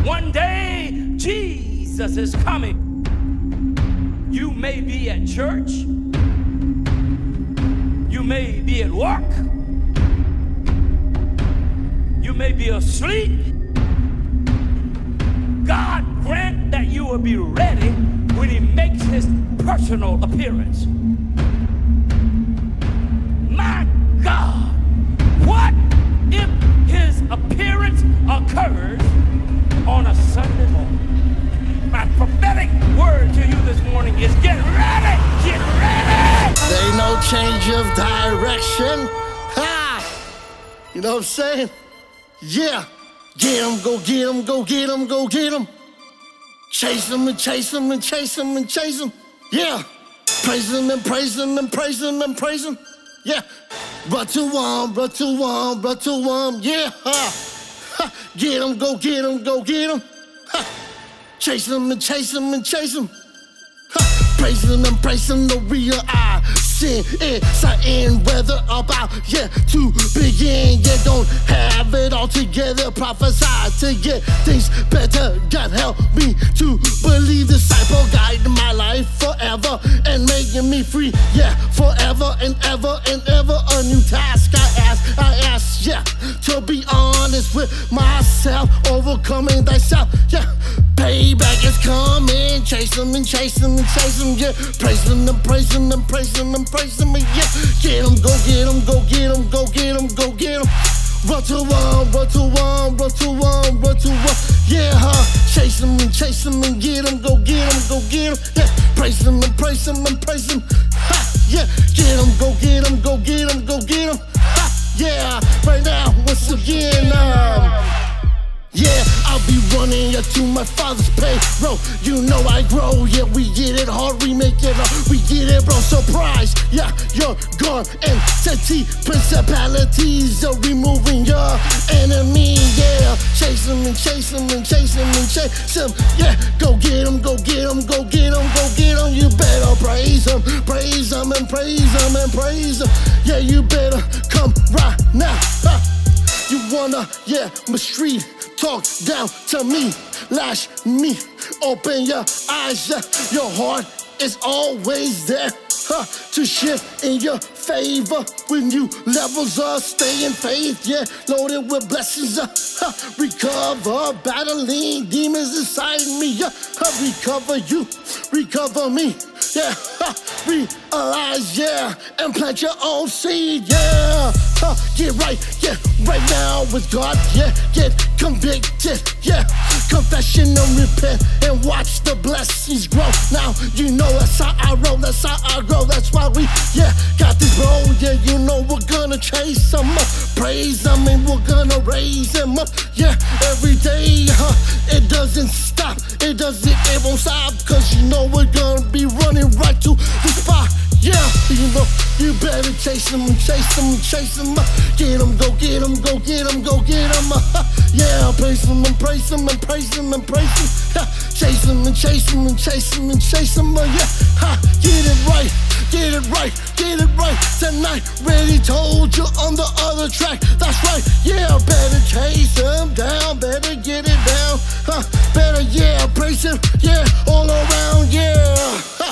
One day, Jesus is coming. You may be at church. You may be at work. You may be asleep. God grant that you will be ready when he makes his personal appearance. My God, what if his appearance occurs on a Sunday morning? My prophetic word to you this morning is get ready, get ready. There ain't no change of direction. Ha! You know what I'm saying? Yeah. Get 'em, go get 'em, go get 'em, go get 'em. Chase 'em and chase 'em and chase 'em and chase 'em. Yeah. Praise 'em and praise 'em and praise 'em and praise 'em. Yeah. Run to 'em, run to 'em, run to 'em. Yeah. Ha. Ha. Get 'em, go get 'em, go get 'em. Ha. Chase 'em and chase 'em and chase 'em. Praise 'em and praise 'em, the real I sin exciting weather about to begin. Yeah, don't have it all together, prophesy to get things better. God help me to believe, disciple guide my life forever and making me free. Yeah, forever and ever a new task I ask, yeah, to be honest with myself, overcoming thyself. Yeah, payback is coming. Chase 'em and chase 'em and chase 'em. Yeah, praise 'em and praise 'em and praise 'em and praise 'em. Yeah, get 'em, go get 'em, go get 'em, go get 'em, go get 'em. Run to 'em, run to 'em, run to 'em, run to 'em. Yeah, chase 'em and chase 'em and get 'em, go get 'em, go get 'em. Yeah, praise 'em and praise 'em and praise 'em. Ha, yeah, get 'em, go get 'em, go get 'em, go get 'em. Ha, yeah, right now, once again, yeah, I'll be running to my father's payroll. You know I grow, yeah, we get it hard, we make it hard, we get it, bro. Surprise, yeah, you're gone. Entity, principalities are removing your enemy, yeah. Chase 'em and chase 'em and chase 'em and chase 'em, yeah. Go get 'em, go get 'em, go get 'em, go get 'em. You better praise 'em, praise 'em and praise 'em and praise 'em. Yeah, you better come right now. You wanna, yeah, mistreat. Talk down to me, lash me, open your eyes, yeah. Your heart is always there to shift in your favor. When you levels up, stay in faith, yeah. Loaded with blessings, recover, battling demons inside me, yeah. Recover you, recover me, yeah. Realize, yeah, and plant your own seed, yeah. Get right, yeah, right now with God, yeah. Get convicted, yeah. Confession and repent and watch the blessings grow. Now you know that's how I roll, that's how I grow. That's why we, yeah, got this bro, yeah. You know we're gonna chase them up, praise them, and we're gonna raise them up, yeah. Every day, it doesn't stop, it won't stop, cause you know we're gonna be running right to the spot. Yeah, you know, you better chase them and chase them and chase them up. Get 'em, go get 'em, go get 'em, go get 'em. Yeah, praise them and praise them and praise them and praise them. Yeah, chase them and chase them and chase them and chase them. Yeah, get it right, get it right, get it right tonight. Ready told you on the other track. That's right, yeah, better chase them down, better get it down. Better, yeah, praise him, yeah, all around, yeah.